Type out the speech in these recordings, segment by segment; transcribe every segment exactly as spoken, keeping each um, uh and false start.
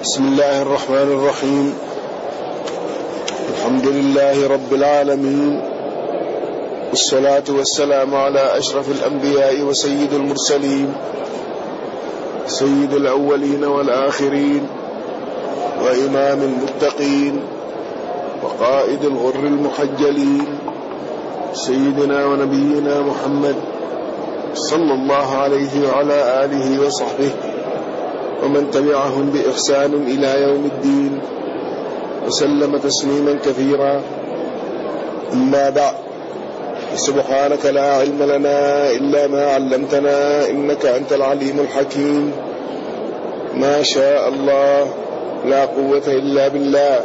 بسم الله الرحمن الرحيم. الحمد لله رب العالمين، والصلاة والسلام على أشرف الأنبياء وسيد المرسلين، سيد الأولين والآخرين، وإمام المتقين، وقائد الغر المحجلين، سيدنا ونبينا محمد صلى الله عليه وعلى آله وصحبه ومن تبعهم بإحسان إلى يوم الدين، وسلم تسليما كثيرا. أما بعد، سبحانك لا علم لنا إلا ما علمتنا إنك أنت العليم الحكيم. ما شاء الله لا قوة إلا بالله.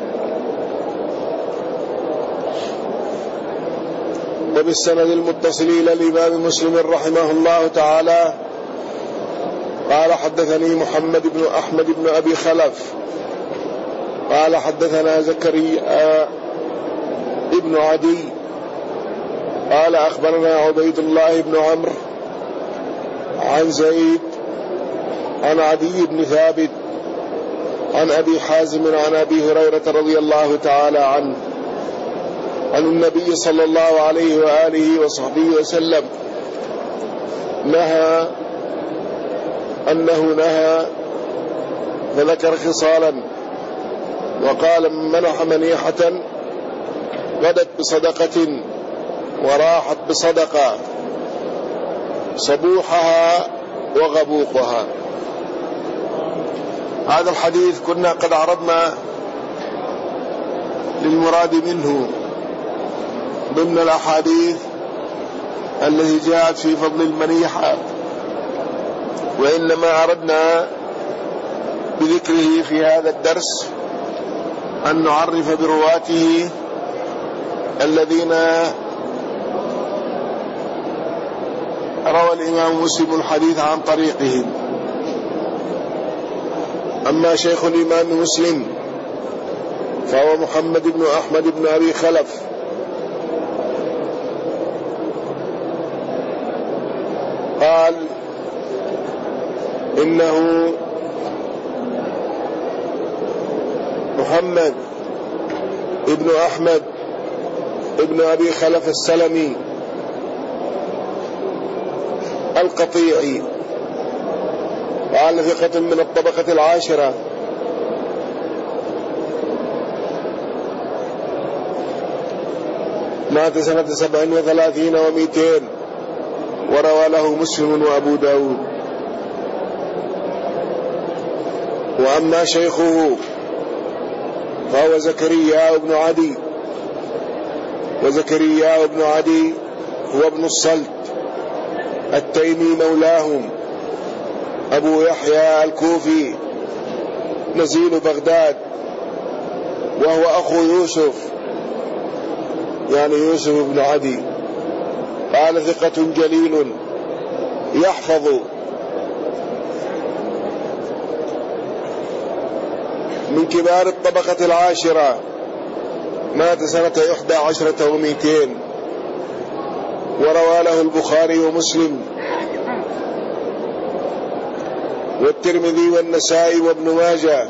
وبالسند المتصل إلى الإمام مسلم رحمه الله تعالى قال: حدثني محمد بن أحمد بن أبي خلف قال: حدثنا زكريا ابن عدي قال: أخبرنا عبيد الله بن عمرو عن زيد عن عدي بن ثابت عن أبي حازم عن أبي هريرة رضي الله تعالى عنه عن النبي صلى الله عليه وآله وصحبه وسلم نهى أنه نهى فذكر خصالا، وقال: من منح منيحة غدت بصدقة وراحت بصدقة صبوحها وغبوقها. هذا الحديث كنا قد عرضنا للمراد منه ضمن الأحاديث التي جاءت في فضل المنيحة، وإنما أردنا بذكره في هذا الدرس أن نعرف برواته الذين روى الإمام مسلم الحديث عن طريقهم. أما شيخ الإمام مسلم فهو محمد بن أحمد بن أبي خلف قال إنه محمد ابن أحمد ابن أبي خلف السلمي القطيعي، وعلى ثقة من الطبقة العاشرة، مات سنة سبع وثلاثين ومئتين، وروى له مسلم وأبو داود. وأما شيخه فهو زكريا بن عدي، وزكريا بن عدي هو ابن الصلت التيمي مولاهم، أبو يحيى الكوفي نزيل بغداد، وهو أخو يوسف يعني يوسف بن عدي. قال: ثقة جليل يحفظ، من كبار الطبقة العاشرة، مات سنة إحدى عشرة ومئتين، وروى له البخاري ومسلم والترمذي والنسائي وابن ماجه،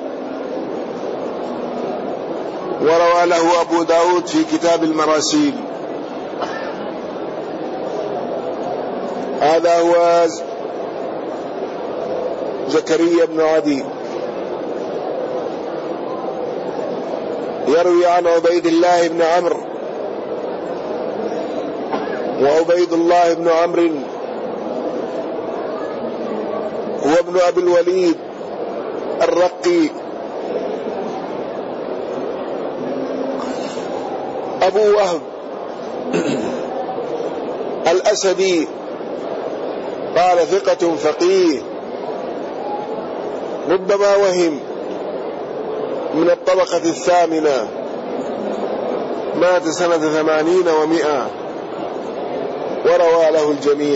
وروى له أبو داود في كتاب المراسيل. هذا هو زكريا بن عدي، يروي عن عبيد الله بن عمرو، وعبيد الله بن عمرو هو ابن أبي الوليد الرقي أبو وهب الأسدي، قال: ثقة فقيه، ربما وهم، من الطبقة الثامنة، مات سنة ثمانين ومئة، وروى له الجميع.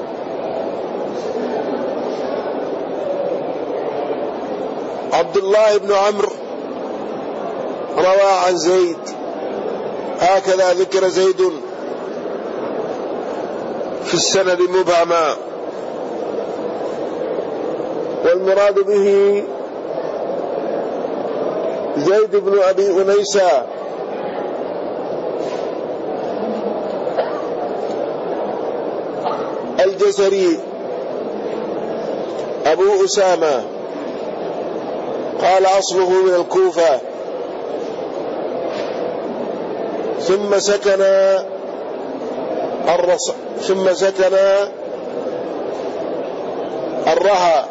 عبد الله بن عمرو روى عن زيد، هكذا ذكر زيد في السند زيد بن أبي أنيسة الجزري أبو أسامة قال أصله من الكوفة، ثم سكن الرص ثم سكن الرها.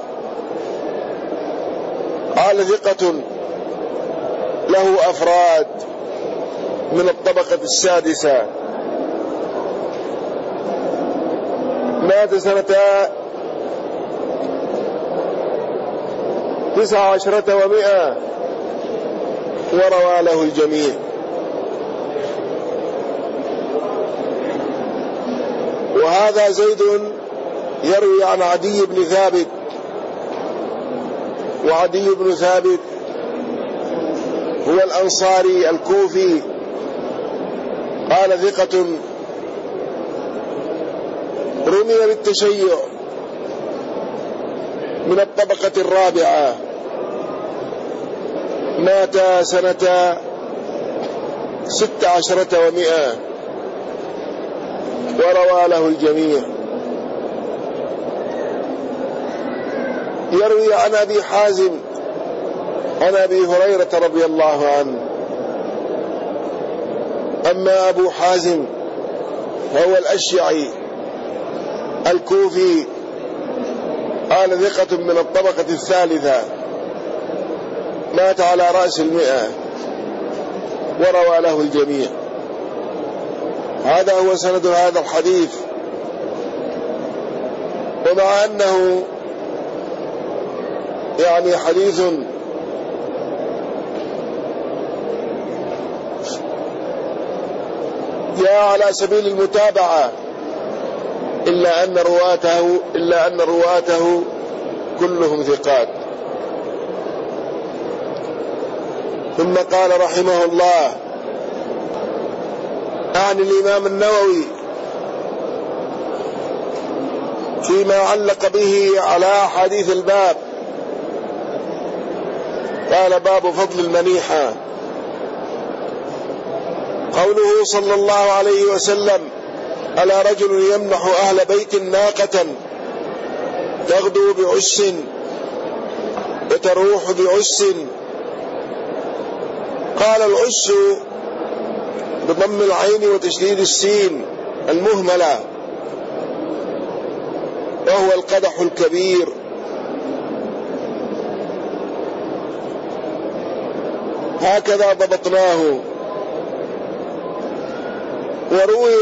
قال ثقة له أفراد من الطبقة السادسة، مات سنة تسع عشرة ومئة وروى له الجميع. وهذا زيد يروي عن عدي بن ثابت، وعدي بن ثابت هو الأنصاري الكوفي، قال ثقة رمي بالتشيع من الطبقة الرابعة، مات سنة ست عشرة ومئة وروى له الجميع. يروي عن أبي حازم عن أبي هريرة رضي الله عنه. أما أبو حازم هو الأشعري الكوفي، قال ثقة من الطبقة الثالثة، مات على رأس المئة وروى له الجميع. هذا هو سند هذا الحديث. ومع أنه يعني حديث جاء على سبيل المتابعة، إلا أن رواته إلا أن رواته كلهم ثقات. ثم قال رحمه الله عن الإمام النووي فيما علق به على حديث الباب، قال باب فضل المنيحة. قوله صلى الله عليه وسلم ألا رجل يمنح أهل بيت ناقة تغدو بعس وتروح بعس. قال العس بضم العين وتشديد السين المهملة، وهو القدح الكبير. هكذا ضبطناه. وروي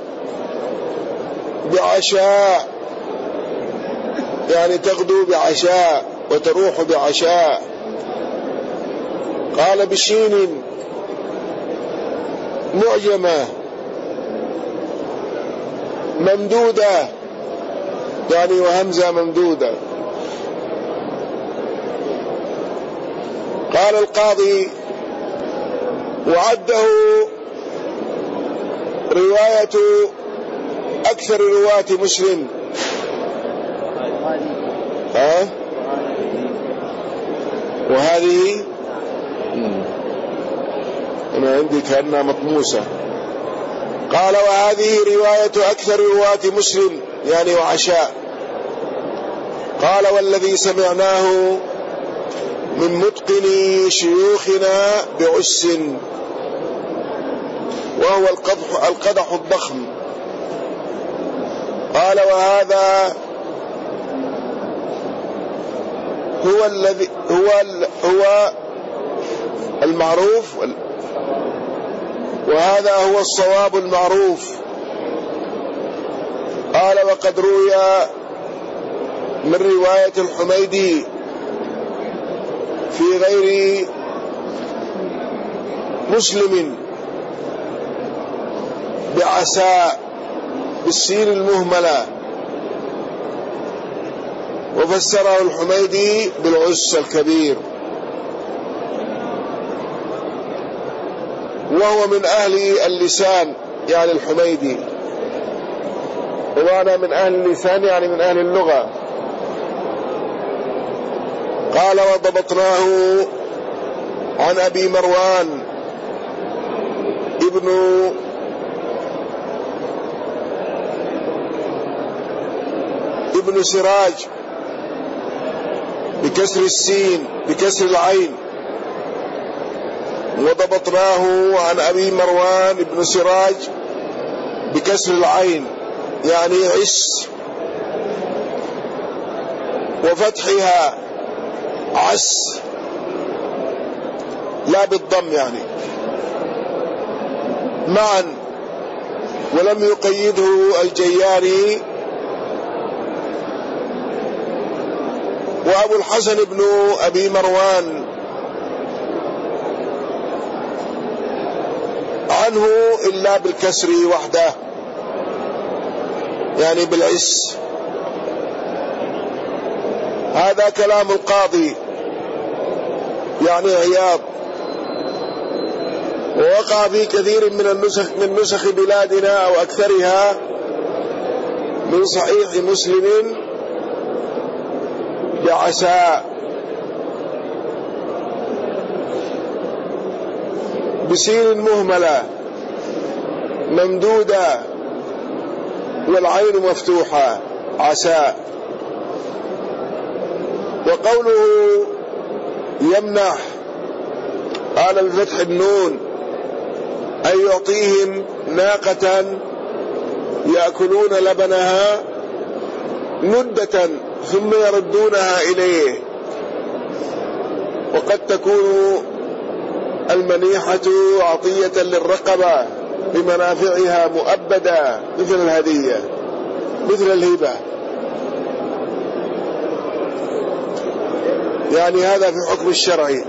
بعشاء، يعني تغدو بعشاء وتروح بعشاء. قال بشين معجمة ممدودة، يعني وهمزة ممدودة. قال القاضي وعده رواية أكثر رواة مسلم. ها؟ وهذه أنا عندي كأنها مطموسة. قال وهذه رواية أكثر رواة مسلم، يعني وعشاء. قال والذي سمعناه من متقن شيوخنا بعس، وهو القدح, القدح الضخم. قال وهذا هو الذي هو هو المعروف، وهذا هو الصواب المعروف. قال وقد روي من رواية الحميدي في غير مسلم بعساء بالسين المهملة، وفسره الحميدي بالعس الكبير، وهو من أهل اللسان يعني الحميدي، وأنا من أهل اللسان يعني من أهل اللغة. قال وضبطناه عن أبي مروان ابن ابن سراج بكسر السين بكسر العين، وضبطناه عن أبي مروان ابن سراج بكسر العين يعني عس، وفتحها عس لا بالضم يعني معا، ولم يقيده الجياري. وأبو الحسن بن أبي مروان عنه إلا بالكسر وحده يعني بالعس. هذا كلام القاضي يعني عياض، ووقع في كثير من النسخ من نسخ بلادنا أو أكثرها من صحيح مسلم بعساء بسين مهملة ممدودة والعين مفتوحة عساء. وقوله يمنح قال بفتح النون أي يعطيهم ناقة يأكلون لبنها مدة ثم يردونها إليه. وقد تكون المنيحة عطية للرقبة بمنافعها مؤبدة مثل الهدية مثل الهبة، يعني هذا في حكم الشرعي.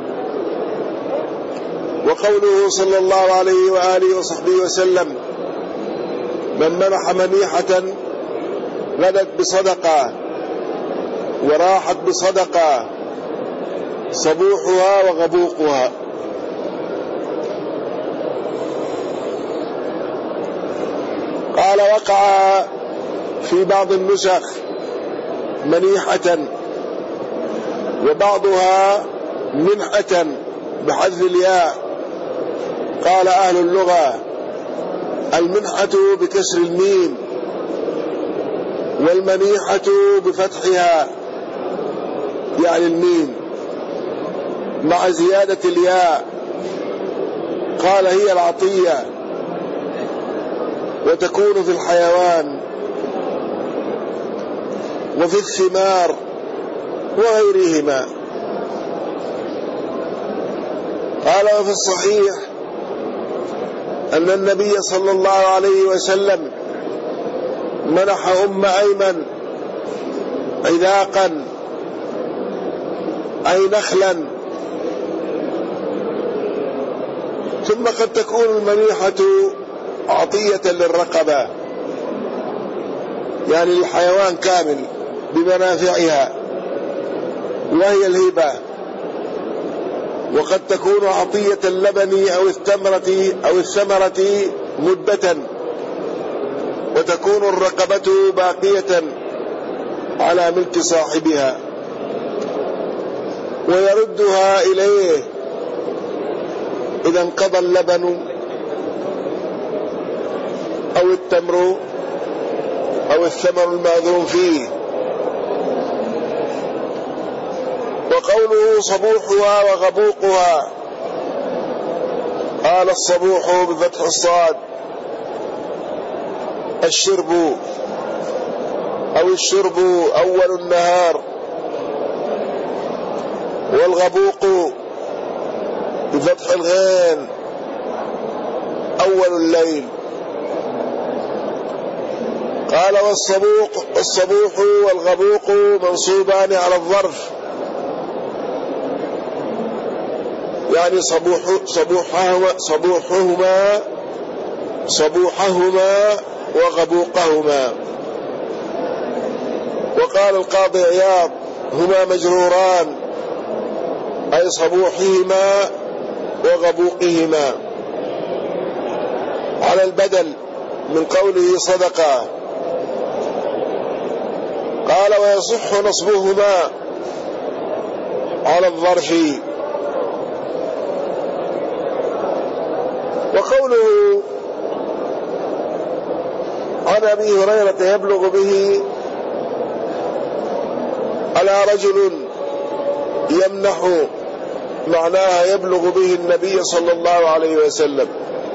وقوله صلى الله عليه وآله وصحبه وسلم من منح منيحة غدت بصدقة وراحت بصدقة صبوحها وغبوقها. قال وقع في بعض النسخ منيحة وبعضها منحة بحذف الياء. قال أهل اللغة المنحة بكسر الميم والمنيحة بفتحها يعني الميم مع زيادة الياء. قال هي العطية وتكون في الحيوان وفي الثمار وغيرهما. قال وفي الصحيح أن النبي صلى الله عليه وسلم منح أم أيمن عذاقا أي نخلا. ثم قد تكون المنيحة عطية للرقبة يعني للحيوان كامل بمنافعها وهي الهبة. وقد تكون عطية اللبن أو الثمرة أو الثمرة مدة، وتكون الرقبة باقية على ملك صاحبها ويردها إليه إذا انقضى اللبن أو التمر أو الثمر المأذون فيه. وقوله صبوحها وغبوقها قال الصبوح بفتح الصاد الشرب أو الشرب أول النهار، والغبوق بفتح الغين أول الليل. قال والصبوح الصبوح والغبوق منصوبان على الظرف يعني صبوح صبوحهما صبوحهما صبوحهما وغبوقهما. وقال القاضي عياض هما مجروران أي صبوحهما وغبوقهما على البدل من قوله صدقة. قال ويصح نصبهما على الظرف وقوله عن أبي هريرة يبلغ به على رجل يمنح، معناها يبلغ به النبي صلى الله عليه وسلم،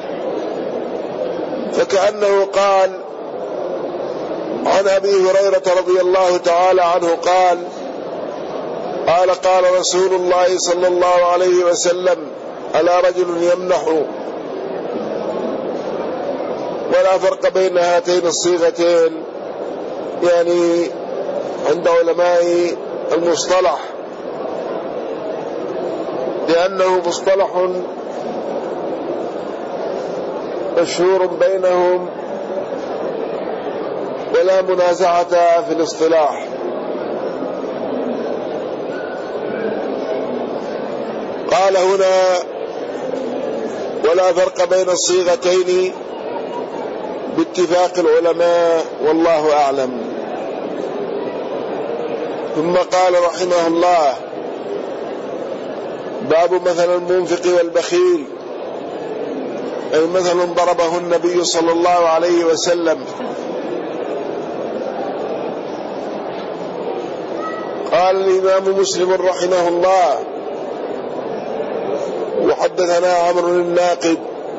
فكأنه قال عن أبي هريرة رضي الله تعالى عنه قال قال قال رسول الله صلى الله عليه وسلم على رجل يمنح. ولا فرق بين هاتين الصيغتين يعني عند علماء المصطلح، لأنه مصطلح مشهور بينهم ولا منازعة في الاصطلاح. قال هنا ولا فرق بين الصيغتين باتفاق العلماء والله أعلم. ثم قال رحمه الله باب مثل المنفق والبخيل، أي مثل ضربه النبي صلى الله عليه وسلم. قال الإمام مسلم رحمه الله وحدثنا عمرو الناقد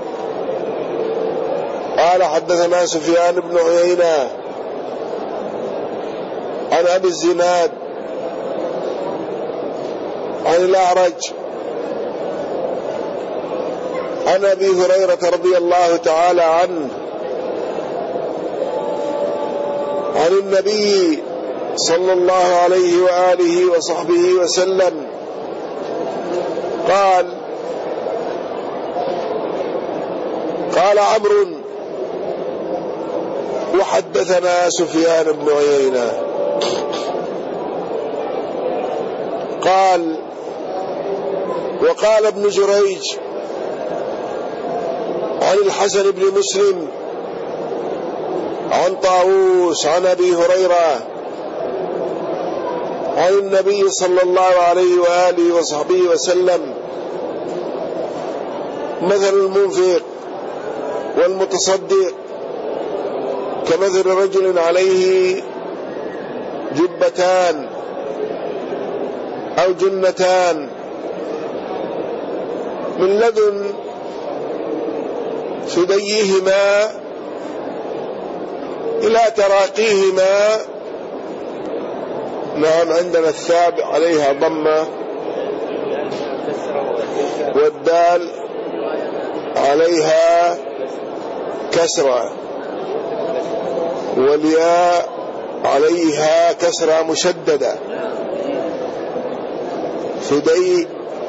قال حدثنا سفيان بن عيينة عن أبي الزناد عن الأعرج عن أبي هريرة رضي الله تعالى عنه عن النبي صلى الله عليه وآله وصحبه وسلم قال قال عمرو وحدثنا سفيان بن عيينة قال وقال ابن جريج عن الحسن بن مسلم عن طاووس عن أبي هريرة عن النبي صلى الله عليه وآله وصحبه وسلم مثل المنفق والمتصدق كمثل رجل عليه جبتان أو جنتان من لدن ثديهما إلى تراقيهما. نعم عندنا الثاب عليها ضمة والدال عليها كسرة والياء عليها كسرة مشددة. ثدي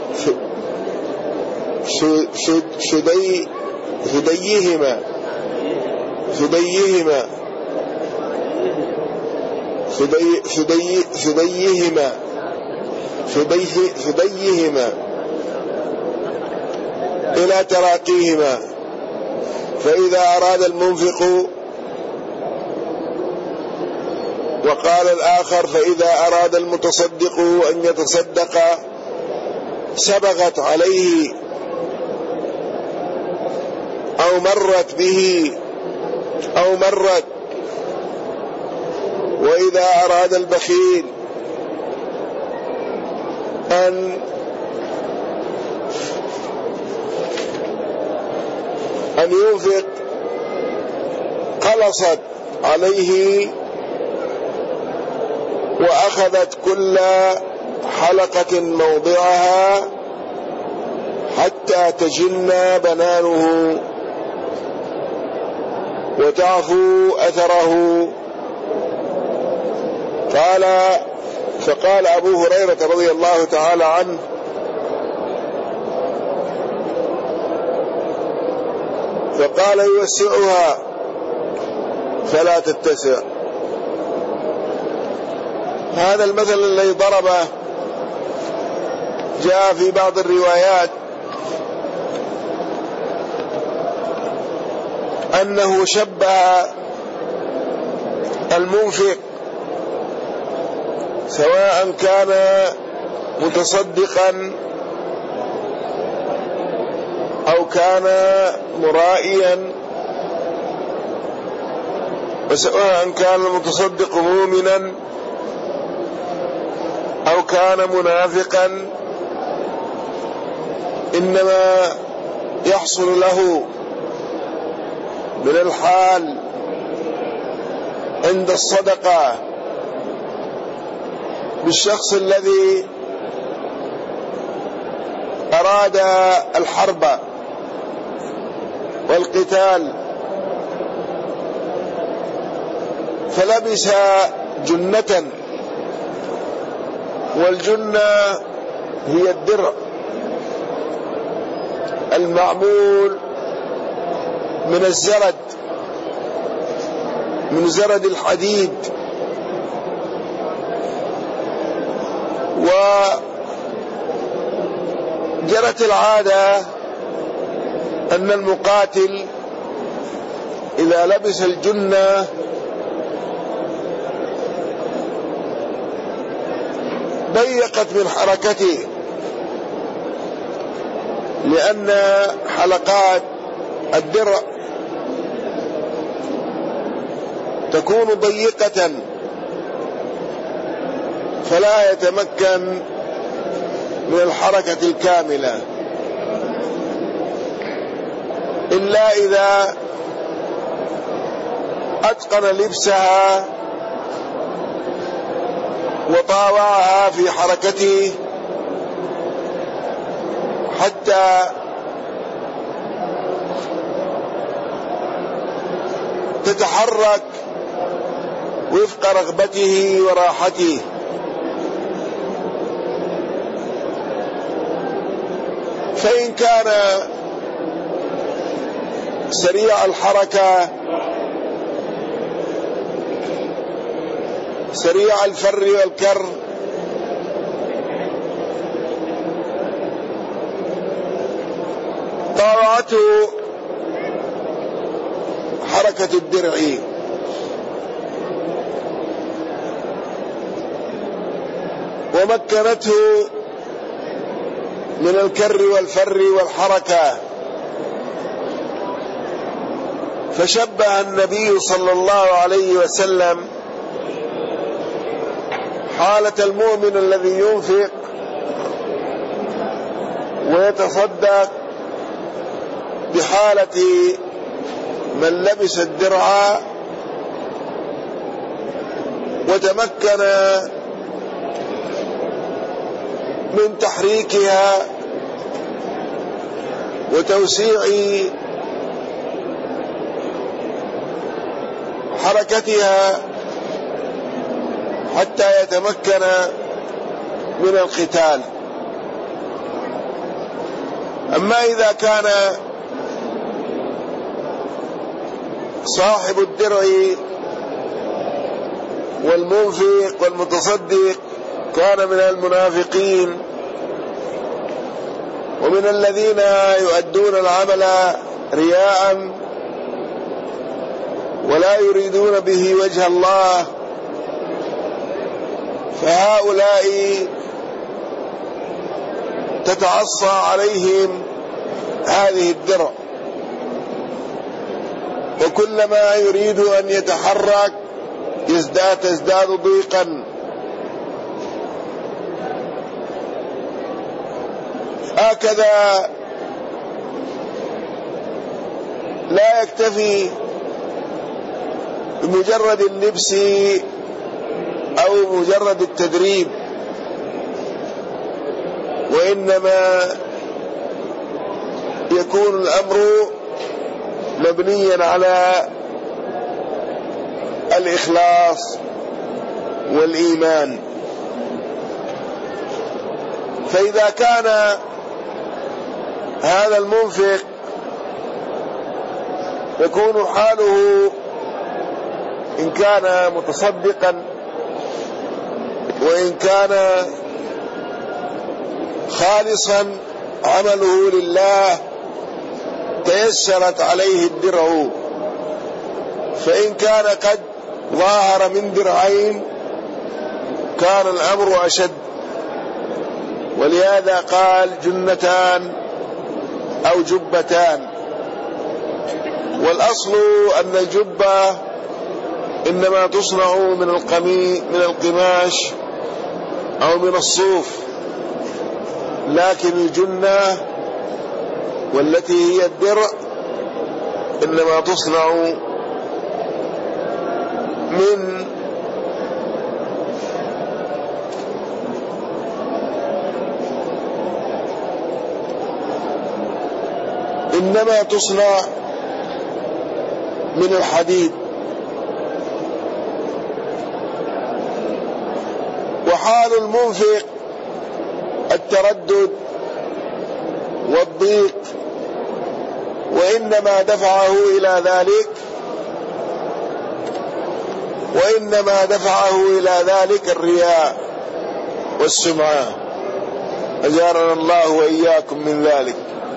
ثدي ثديهما ثديهما ثدي ثدي ثديهما ثديهما إلى تراقيهما. فإذا أراد المنفق، وقال الآخر فإذا أراد المتصدق أن يتصدق سبغت عليه أو مرت به أو مرت. وإذا أراد البخيل أن أن ينفق قلصت عليه وأخذت كل حلقة موضعها حتى تجن بنانه وتعفو أثره. قال فقال أبو هريرة رضي الله تعالى عنه فقال يوسعها فلا تتسع. هذا المثل الذي ضربه جاء في بعض الروايات أنه شبه المنفق سواء كان متصدقا أو كان مرائيا، وسواء كان المتصدق مؤمنا أو كان منافقا، إنما يحصل له من الحال عند الصدقة بالشخص الذي أراد الحرب والقتال فلبس جنة، والجنة هي الدرع المعمول من الزرد، من زرد الحديد، وجرت العادة أن المقاتل إذا لبس الجنة ضيقت من حركته، لأن حلقات الدرع تكون ضيقة فلا يتمكن من الحركة الكاملة إلا إذا أتقن لبسها وطاوعها في حركته حتى تتحرك وفق رغبته وراحته. فإن كان سريع الحركة سريع الفر والكر طاوعته حركة الدرع، ومكنته من الكر والفر والحركة، فشبه النبي صلى الله عليه وسلم حالة المؤمن الذي ينفق ويتصدق بحالة من لبس الدرع وتمكن من تحريكها وتوسيع حركتها حتى يتمكن من القتال. أما إذا كان صاحب الدرع والمنفق والمتصدق كان من المنافقين ومن الذين يؤدون العمل رياء ولا يريدون به وجه الله، فهؤلاء تتعصى عليهم هذه الدرع، وكلما يريد أن يتحرك يزداد تزداد ضيقا. هكذا لا يكتفي بمجرد اللبس أو مجرد التدريب، وإنما يكون الأمر مبنيا على الإخلاص والإيمان. فإذا كان هذا المنفق يكون حاله إن كان متصدقا وإن كان خالصا عمله لله تيسرت عليه الدرع، فإن كان قد ظاهر من درعين كان الأمر أشد. ولهذا قال جنتان أو جبتان. والأصل أن الجبة إنما تصنع من القمي من القماش أو من الصوف، لكن الجنة والتي هي الدرع إنما تصنع من إنما تصنع من الحديد. وحال المنفق التردد والضيق، وإنما دفعه إلى ذلك وإنما دفعه إلى ذلك الرياء والسمعة، أجارنا الله وإياكم من ذلك.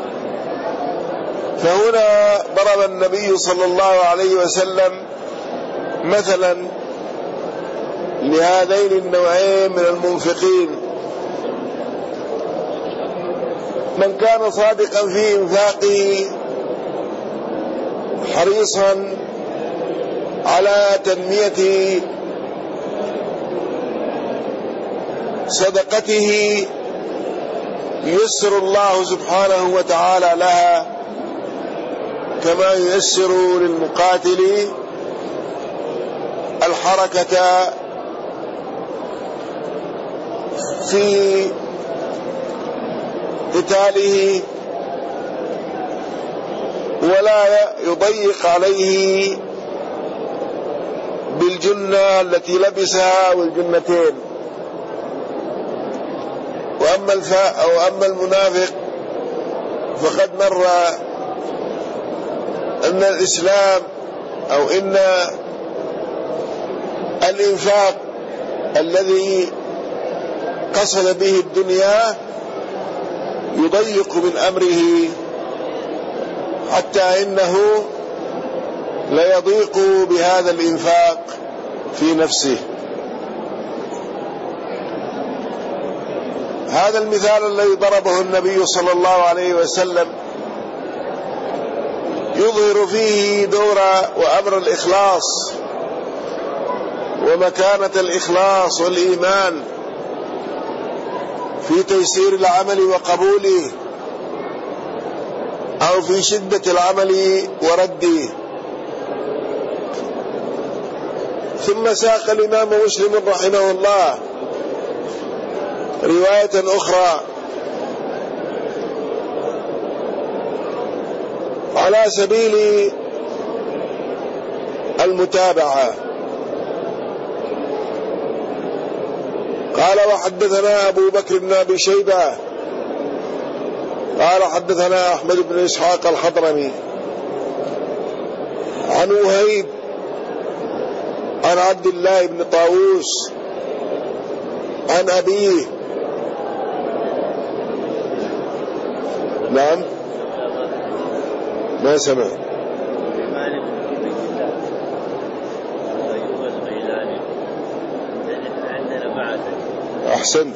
فهنا ضرب النبي صلى الله عليه وسلم مثلا لهذين النوعين من المنفقين: من كان صادقا في إنفاقه حريصا على تنمية صدقته ييسر الله سبحانه وتعالى لها، كما ييسر للمقاتل الحركة في قتاله، ولا يضيق عليه بالجنة التي لبسها والجنتين. وأما الفاء أو أما المنافق فقد مر أن الإسلام أو إن الإنفاق الذي قصد به الدنيا يضيق من أمره، حتى إنه لا يضيق بهذا الإنفاق في نفسه. هذا المثال الذي ضربه النبي صلى الله عليه وسلم يظهر فيه دور وأمر الإخلاص ومكانة الإخلاص والإيمان في تيسير العمل وقبوله، أو في شدة العمل ورده. ثم ساق الإمام مسلم رحمه الله رواية أخرى على سبيل المتابعة، قال: وحدثنا أبو بكر بن أبي شيبة قال حدثنا أحمد بن إسحاق الحضرمي عن وهيب عن عبد الله بن طاووس عن أبيه. نعم، ما سمع. أحسن.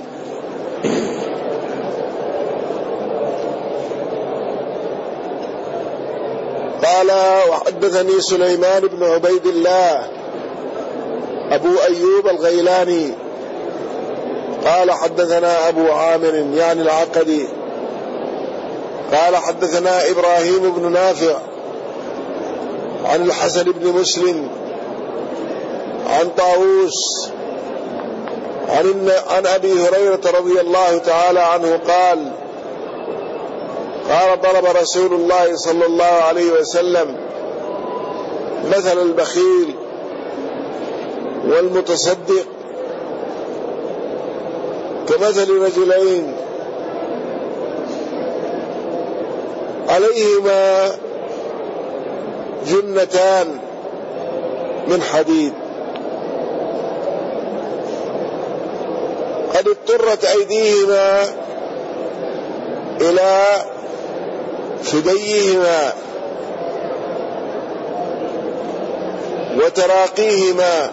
قال: وحدثني سليمان بن عبيد الله أبو أيوب الغيلاني قال حدثنا أبو عامر يعني العقدي قال حدثنا إبراهيم بن نافع عن الحسن بن مسلم عن طاووس عن, عن أبي هريرة رضي الله تعالى عنه قال: قال: ضرب رسول الله صلى الله عليه وسلم مثل البخيل والمتصدق كمثل رجلين عليهما جنتان من حديد قد اضطرت أيديهما إلى ثديهما وتراقيهما،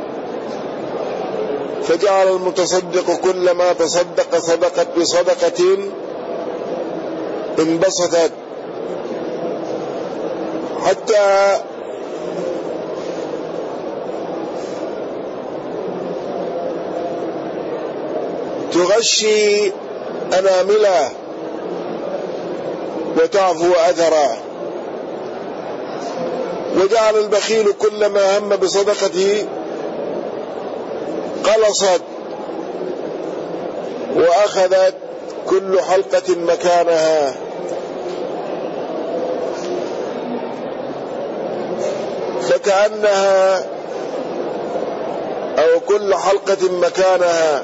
فجعل المتصدق كلما تصدق صدقت بصدقة انبسطت حتى تغشي أنامله وتعفو أثره. وجعل البخيل كلما هم بصدقته قلصت وأخذت كل حلقة مكانها، فكأنها أو كل حلقة مكانها.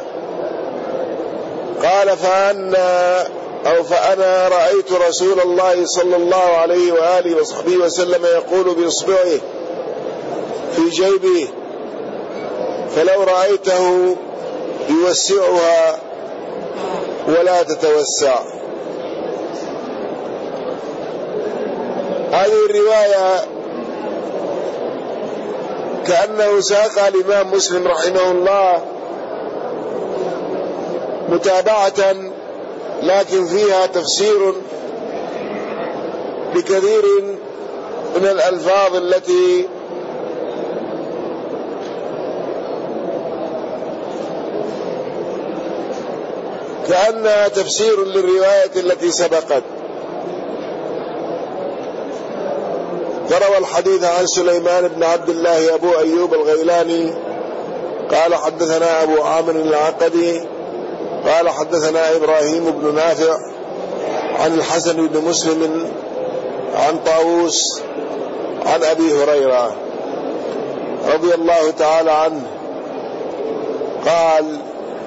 قال فأنا أو فأنا رأيت رسول الله صلى الله عليه وآله وصحبه وسلم يقول بإصبعه في جيبه، فلو رأيته يوسعها ولا تتوسع. هذه الرواية كأنه ساقها الإمام مسلم رحمه الله متابعة، لكن فيها تفسير بكثير من الألفاظ التي كأنها تفسير للرواية التي سبقت. فروى الحديث عن سليمان بن عبد الله أبو أيوب الغيلاني قال حدثنا أبو عامر العقدي قال حدثنا إبراهيم بن نافع عن الحسن بن مسلم عن طاووس عن أبي هريرة رضي الله تعالى عنه قال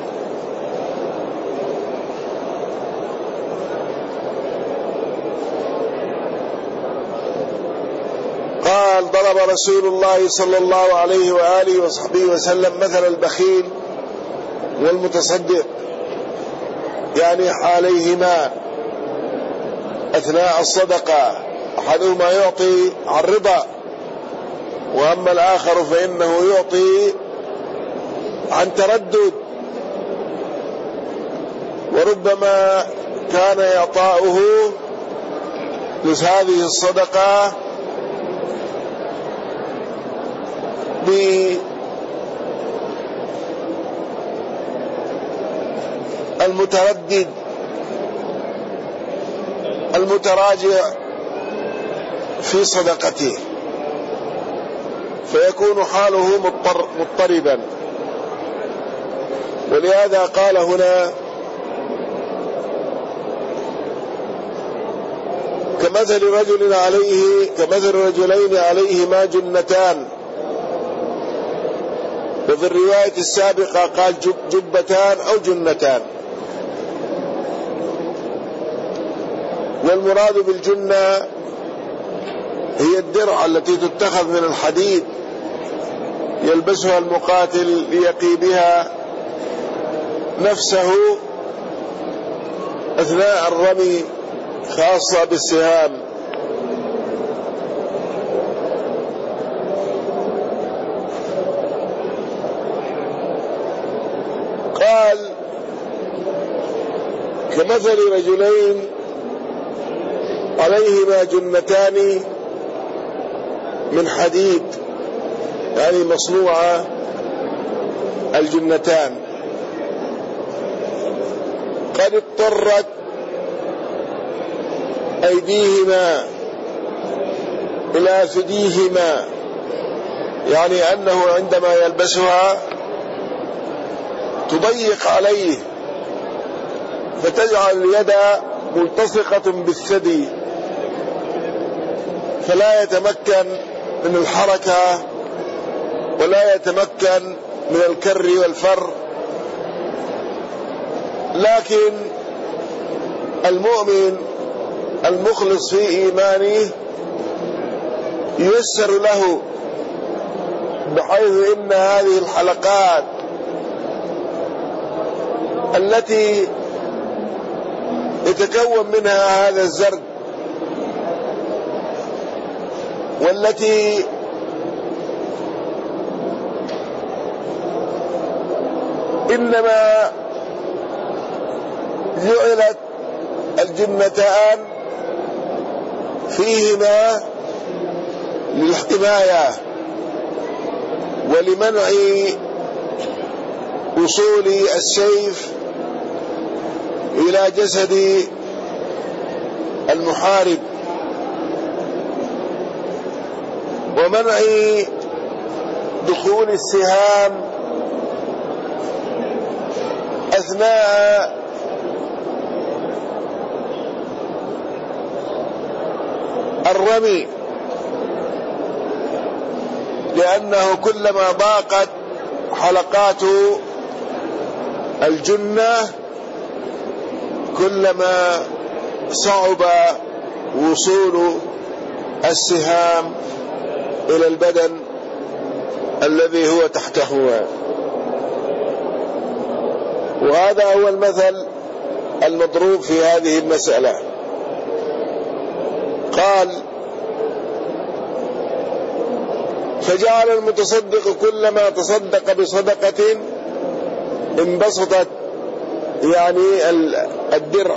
قال ضرب رسول الله صلى الله عليه وآله وصحبه وسلم مثل البخيل والمتصدق، يعني حاليهما أثناء الصدقة، أحدهما يعطي عن رضا، وأما الآخر فإنه يعطي عن تردد، وربما كان إعطاؤه لهذه الصدقة بالمتردد المتراجع في صدقته، فيكون حاله مضطر مضطربا. ولهذا قال هنا كمثل رجل عليه كمثل رجلين عليهما جنتان، وفي الرواية السابقة قال جب جبتان أو جنتان. والمراد بالجنة هي الدرع التي تتخذ من الحديد يلبسها المقاتل ليقي بها نفسه أثناء الرمي، خاصة بالسهام. قال كمثل رجلين عليهما جنتان من حديد، يعني مصنوعة الجنتان، قد اضطرت أيديهما إلى ثديهما، يعني أنه عندما يلبسها تضيق عليه فتجعل اليد ملتصقة بالثدي، فلا يتمكن من الحركة ولا يتمكن من الكر والفر. لكن المؤمن المخلص في إيمانه ييسر له، بحيث إن هذه الحلقات التي يتكون منها هذا الزرد، والتي إنما جعلت الجنتان فيهما للحماية ولمنع وصول السيف إلى جسد المحارب، ومنع دخول السهام أثناء الرمي، لأنه كلما ضاقت حلقات الجنة كلما صعب وصول السهام إلى البدن الذي هو تحته. وهذا هو المثل المضروب في هذه المسألة. قال: فجعل المتصدق كلما تصدق بصدقة انبسطت يعني الدرع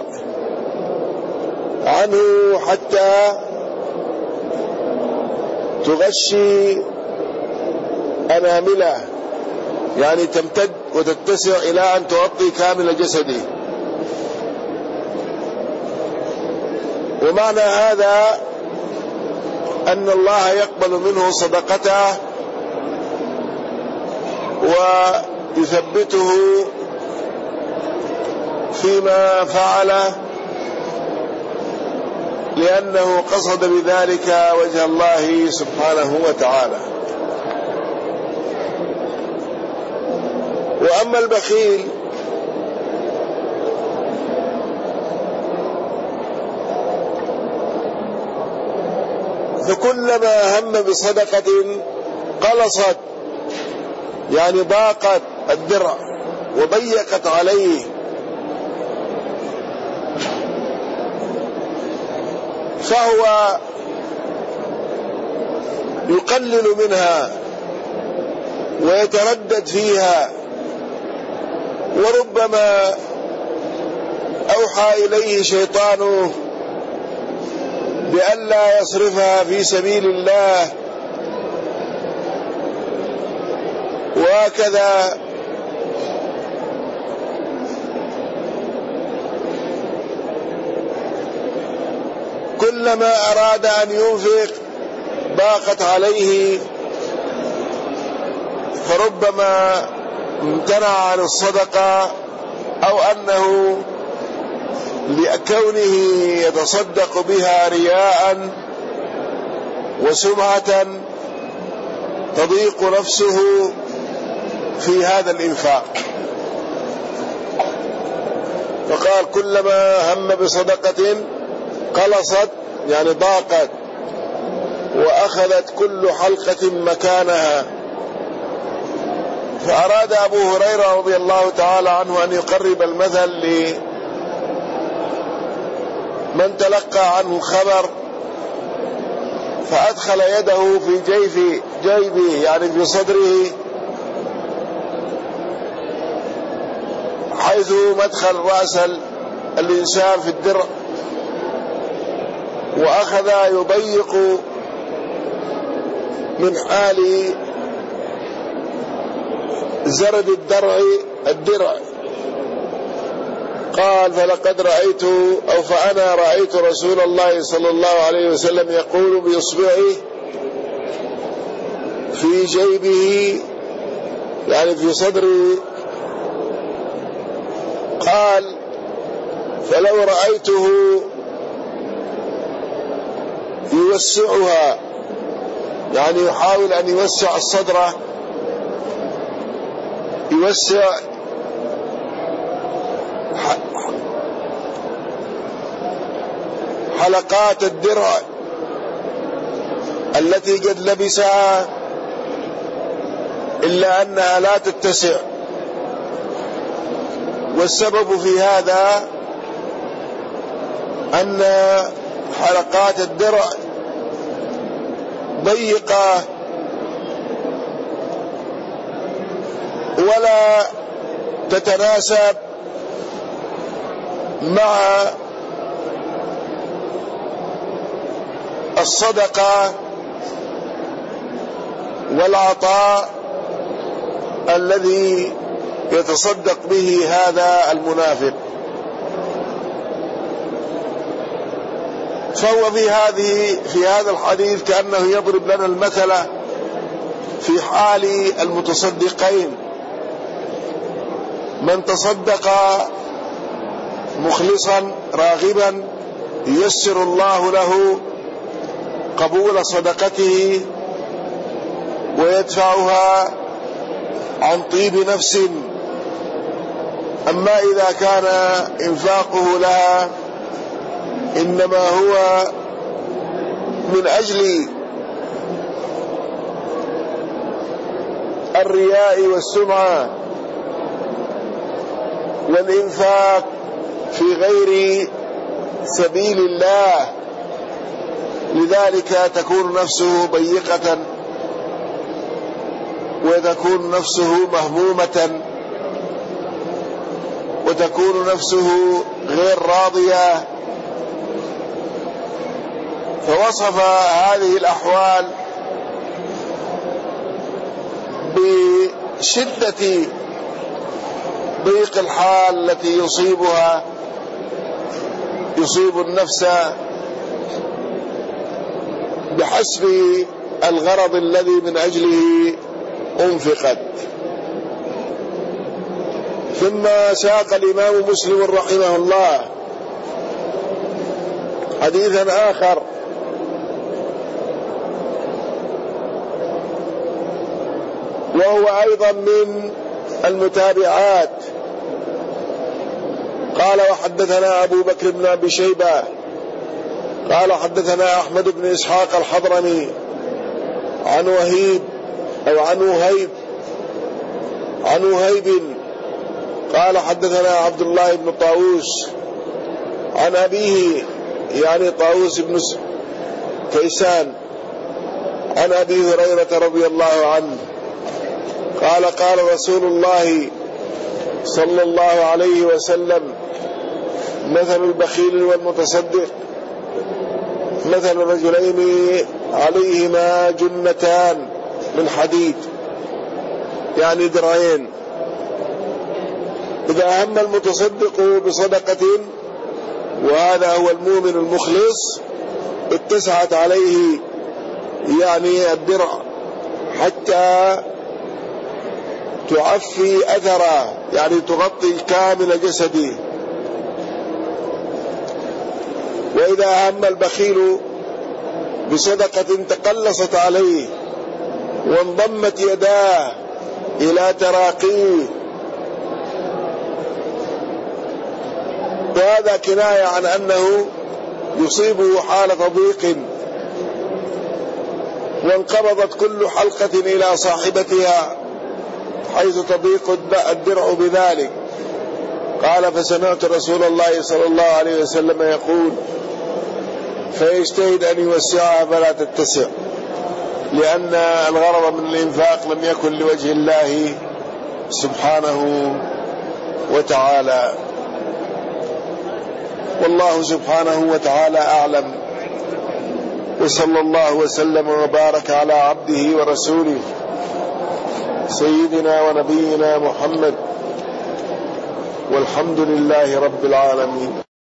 عنه حتى تغشي أنامله، يعني تمتد وتتسع إلى أن تغطي كامل جسده. ومعنى هذا أن الله يقبل منه صدقته ويثبته فيما فعله، لأنه قصد بذلك وجه الله سبحانه وتعالى. وأما البخيل فكلما هم بصدقة قلصت، يعني ضاقت الدرع وضيقت عليه، فهو يقلل منها ويتردد فيها، وربما أوحى إليه شيطانه بألا يصرفها في سبيل الله، وهكذا كلما أراد أن ينفق ضاقت عليه، فربما امتنع عن الصدقة، أو أنه لكونه يتصدق بها رياء وسمعة تضيق نفسه في هذا الإنفاق. فقال: كلما هم بصدقة قلصت، يعني ضاقت، وأخذت كل حلقة مكانها. فأراد أبو هريرة رضي الله تعالى عنه أن يقرب المثل لمن تلقى عنه الخبر، فأدخل يده في جيب جيبه يعني في صدره، حيث مدخل رأس الإنسان في الدرع، وأخذ يضيق من حال زرد الدرع الدرع. قال: فلقد رأيت أو فأنا رأيت رسول الله صلى الله عليه وسلم يقول بإصبعه في جيبه يعني في صدره. قال: فلو رأيته يوسعها، يعني يحاول أن يوسع الصدر، يوسع حلقات الدرع التي قد لبسها، إلا أنها لا تتسع. والسبب في هذا أن حلقات الدرع ضيقة ولا تتناسب مع الصدقة والعطاء الذي يتصدق به هذا المنافق. فهو في هذه في هذا الحديث كأنه يضرب لنا المثل في حال المتصدقين. من تصدق مخلصا راغبا ييسر الله له قبول صدقته ويدفعها عن طيب نفس. أما إذا كان إنفاقه لها إنما هو من أجل الرياء والسمعة والإنفاق في غير سبيل الله، لذلك تكون نفسه ضيقة وتكون نفسه مهمومة وتكون نفسه غير راضية. فوصف هذه الأحوال بشدة ضيق الحال التي يصيبها يصيب النفس بحسب الغرض الذي من أجله أنفقت. ثم ساق الإمام مسلم رحمه الله حديثا آخر وهو أيضا من المتابعات. قال: وحدثنا أبو بكر بن أبي شيبة قال حدثنا أحمد بن إسحاق الحضرمي عن وهيب أو عن وهيب عن وهيب قال حدثنا عبد الله بن طاووس عن أبيه يعني طاووس بن كيسان عن أبي هريرة رضي الله عنه قال: قال رسول الله صلى الله عليه وسلم: مثل البخيل والمتصدق مثل رجلين عليهما جنتان من حديد يعني درعين، إذا هم المتصدق بصدقة وهذا هو المؤمن المخلص اتسعت عليه يعني الدرع حتى تعفي أثره يعني تغطي كامل جسده. وإذا هم البخيل بصدقة تقلصت عليه وانضمت يداه إلى تراقيه، وهذا كناية عن أنه يصيبه حالة ضيق وانقبضت كل حلقة إلى صاحبتها حيث تضيق الدرع بذلك. قال: فسمعت رسول الله صلى الله عليه وسلم يقول: فيجتهد أن يوسعها فلا تتسع، لأن الغرض من الإنفاق لم يكن لوجه الله سبحانه وتعالى. والله سبحانه وتعالى أعلم، وصلى الله وسلم وبارك على عبده ورسوله سيدنا ونبينا محمد، والحمد لله رب العالمين.